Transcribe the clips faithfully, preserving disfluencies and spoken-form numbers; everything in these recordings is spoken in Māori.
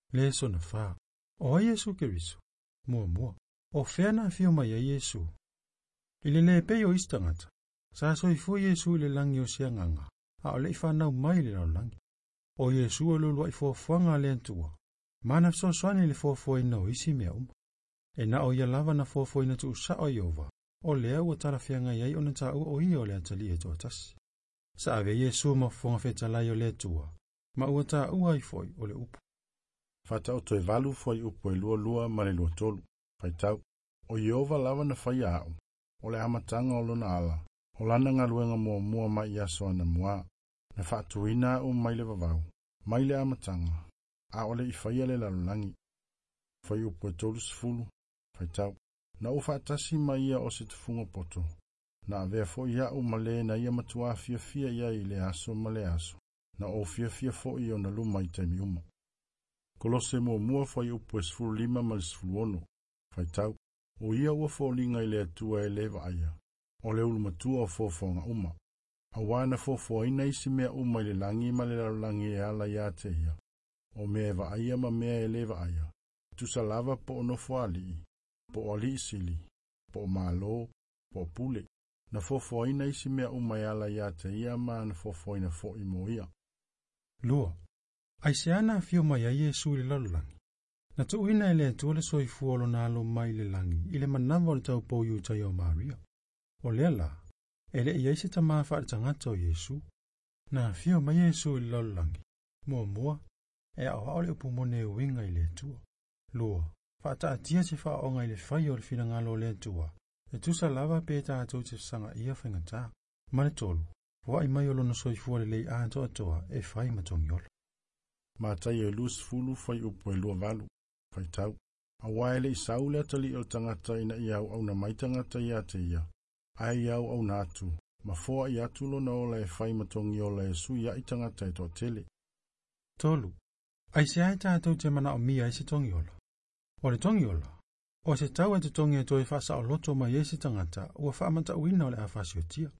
Le so na fa. O Yesu Keriso. Mua mua. O whena whio mai a Yesu. Ile le pe o istangata. Sa so i fu Yesu le langi o sianganga. A o le i whanau mai le langi. O Yesu o lulu i fuafuanga le antua. Mana so swani le fuafuina o isi mea uma. E na o ia lava na fuafuina tu sa o Iova. O lea ua tarafianga iai o na tau o ia o le atali e toa tasi. Sa ave Yesu ma fuanga whetalai o le atua. Ma ua ta ua i foi o le upu. Fata o toi valu foi upu e lua lua ma le lua tolu. Fai tau. O Iova lava na fai au. O le amatanga o lona ala. O lana ngā luenga mua mua mai i aso ana mua. Na whaatuina o mai le vavau. Mai le amatanga. A ole i whaia le lalulangi. Whai upo e tolu sifulu. Whai tau. Na o whaatasi mai ia o se tufunga poto. Na avea fo ia o male na ia matua fia fia ia i le aso ma le aso. Na o fia fia fo ia o na luma i taimi uma. Kolose mua mua whai upo e sifulu lima ma le sifulu ono. Whai tau. O ia ua fo linga i le atua e leva aia. O le ulu matua o fofonga uma. A wana fofo ina isi mea uma i le langi ma le lalulangi e ala ia te ia. O mea eva aia ma mea e leva aia. Tusa lava po o nofo ali, po o ali isili, po o malo, po o pule. Na fofo ina isi mea uma i ala ia te ia ma na fofo ina fo i mo ia. Lua, ai se ana fio mai a Yesu i le lalulangi. Na tu uina ele tu le soi fuolo na alo mai le langi, ile manava o le tau po yu tai o Maria. O lela, ele i eise ta maa whaare tangata o Yesu. Na fio mai Yesu i le lalulangi. Mua mua, e a ole upu mone winga i le tua. Lua, whaata atia te wha onga i le whai o le whina ngalo le tua. E tusa lava pēta atou te sanga ia whaingata. Mane tolu, wa i mai olo na soi fuole lei ato atoa e whai matongi ola. Mātai e lus fulu whai upu e lua valu. Whai tau. A waele i saule atali o tangata ina i au au na mai tangata i ate ia. Ai au au natu. Ma foa i atulo na ola e whai matongi ola e sui a i tangata e toa tele. Tolu, ai se ai tātou te mana o mia i se tongi ola. O le tongi ola, o se tau e te tongi e toi whasa o loto mai e se tangata ua whaamata uina o le awhasi o tia.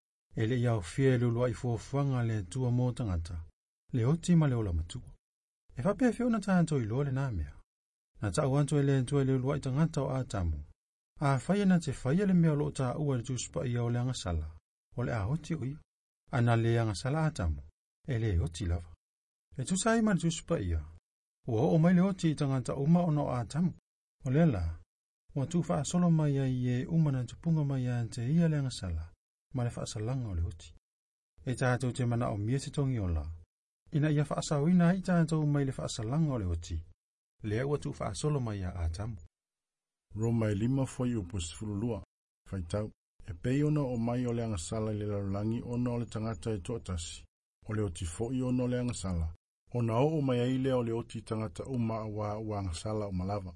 E le iau fie lulua i fuafuanga le tua mō tangata, le oti ma le ola matua. E whapea fio na tātou i loa le nāmea. Na tau anto e le tua le lulua i tangata o ātamu. A whaia na te whaia le mea lo ta ua le tuspa ia o le angasala, o le a oti o ia. Ana le angasala ātamu, e le oti lava. E tu sai ma tu spa ia. Ua o mai le oti tangata uma ono atamu. O lela, ua tu wha solo mai ai e umana tupunga mai a te ia le angasala, ma le wha salanga o le oti. E tātou te mana o mia se tongi ola. Ina ia wha asawina i tātou mai le wha salanga o le oti. Lea ua tu wha solo mai a atamu. Roma e lima foi upo sifululua. Whai tau, e pei ona o mai o le angasala i le lalulangi ona o le tangata e tuatasi. O le oti foi ona o le angasala. O na o mai aile o le oti tangata uma wa wang sala o malava.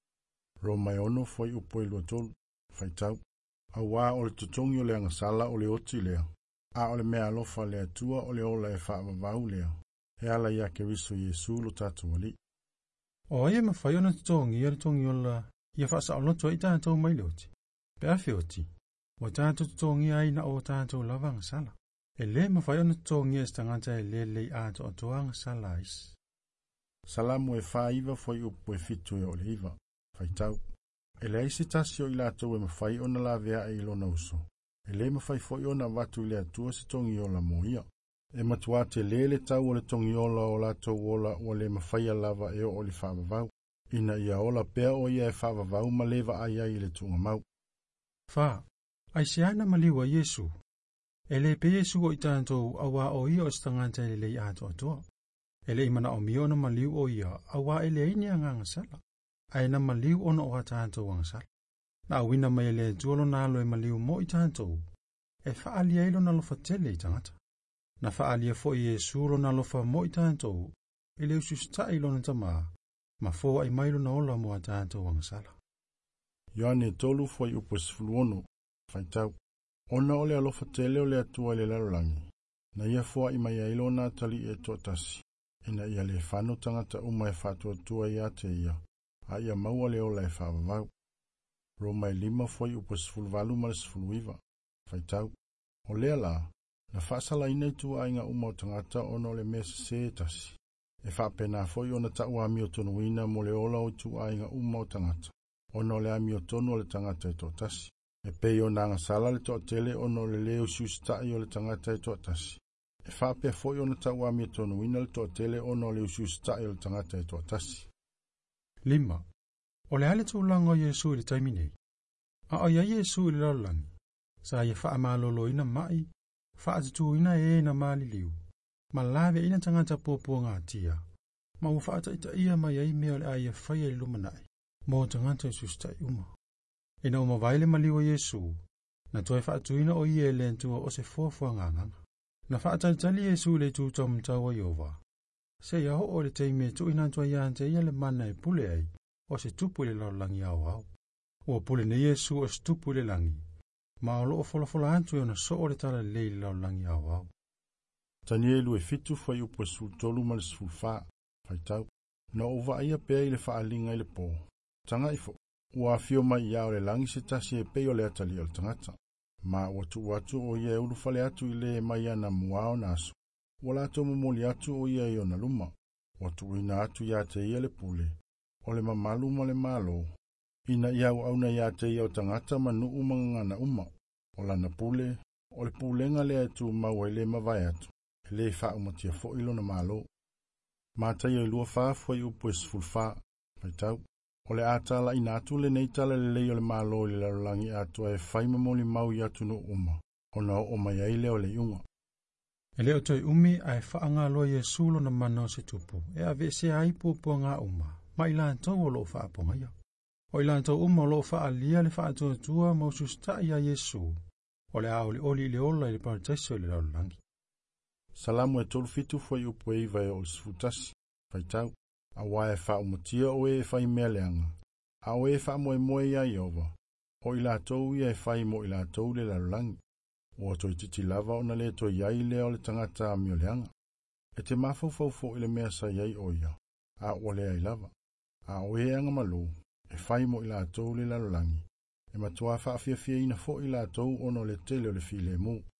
Roma e ono foi upo i lua tolu. Whai tau. A wa o le tutongi o le angasala o le oti lea. A o le mea alofa le atua o le ola e wha vavau lea. E ala ia ke riso Yesu lo tatu wali. O ia mawhai ona tutongi ia le tongi ola ia wha o loto i tātou mai le oti. Pe awhi oti. O tātou tutongi aina o tātou lava angasala. E le mawhai ona tongi e stangata e le lei ato o toanga salais. Salamu e whaiva foi upo e fitu e o le iwa. Whai tau. E le aise tasio i lato e mawhai ona la vea e ilona uso. E le mawhai foi ona watu i le atua se tongi ola mo ia. E matuate le le tau o le tongi ola o lato ola o le mawhai lava e o li whavavau. Ina ia ola pea o ia e whavavau ma lewa ai ai le tunga mau. Wha, ai se ana maliwa Yesu. E le pe Yesu o i tātou awa o ia o stangata e le lei ato atoa. E le imana o mi ona maliu o ia awa e le ini anga ngasala. Ai na maliu ona o a tātou ngasala. Na awina mai le tuolo na alo e maliu mo i tātou. E whaalia ilo na lofa tele i tangata. Na whaalia fo i Yesu lo na lofa mo i tātou. E le ususta ilo na tamaa. Ma fo ai mailo na ola mo a tātou ngasala. Ioane tolu foi upo sifuluonu. Whai tau. Ona ole alofa tele ole atua le lalulangi. Na ia fua i mai ailo na tali e tuatasi. Ina ia le whanu tangata uma e whatua tua ia te ia. A ia maua le ola e whaavavau. Roma e lima foi upo sifuluvalu ma le sifuluiva. Whai tau. O lea la, na whaasala ina i tua inga uma o tangata ona ole mesa se tasi. E whapena foi ona tau ami o tonu ina mo le ola o tu ainga uma o tangata. Ono le ami o tonu o le tangata e tō tasi. E pei o nanga sala le tō tele ono le leo siustai o le tangata e tō tasi. E whapea foi ona tau ami o tonu ina le tō tele ono le siustai o le tangata e tō tasi. Lima. O le hale tūlanga o Yesu i le taiminei. A o ia Yesu i le lalangi. Sa ia wha amalolo ina mai. Wha atitu ina e na mali liu. Ma lawe ina tangata pōpua ngā tia. Ma u wha ata ita ia mai ai mea le aia whaia i lumanai. Mō tangata Yesu uma. Ina uma vaile maliwa Yesu. Na toi wha atu ina o ia e lentua o se fuafua nganganga. Na wha ata tali Yesu le tūtau mtawa Iova. Se ia ho o le teime tu ina tua ia ante ia le mana e pule ai. O se tupu le lalangi au au. O pule ne Yesu o se tupu le langi. Ma o loo folafola antu e ona so o le tala le lalangi au au. Tani e lue fitu fai upo e sultolu ma le sulfa. Fai tau. Na uva ia pea i le faalinga i le po. Tanga ifo. Ua fio mai ia o le langi se tasi e peo le atali o le tangata. Ma watu watu o ia e ulufale atu i le mai ana muao nasu. Wala ato momoli atu o ia i ona luma. Watu ina atu ia te ia le pule. O le mamalu ma le malo. Ina iau au na ia te ia o tangata ma nuu mangana uma. O lana pule. O le pulenga le atu maua i le mawai atu. E le wha umatia fo ilo na malo. Ma tai e lua wha fwai upo e sfulfa. Pai tau. O le atala ina atu le neitala le lei o le malo le lalangi atu e whaima moli mau i atu no uma. O na o mai aile o le iunga. E leo toi umi ai whaanga loa Yesu lo na mana se tupu. E a vese ai pōpua ngā uma. Ma ilan tau o loo wha aponga ia. O ilan tau uma o loo wha alia le wha atua tua mausus tai a Yesu. O le aoli oli le ola i le parataisi le lalangi. Salamu e tolu fitu fwai upo e iwa e o sfutasi. Fai tau. A wae wha umutia o e whai mea leanga. A o e wha moe moe ia i ova. O ila tau ia e whai mo ila tau le lalangi. O toi titi lava o na le to iai le o le tangata a mio leanga. E te mafau fau fo ile mea sa iai o ia. A o le ai lava. A o e anga malu. E whai mo ila tau le lalangi. E matua wha fia fia ina fo ila tau ono le tele o le file mu.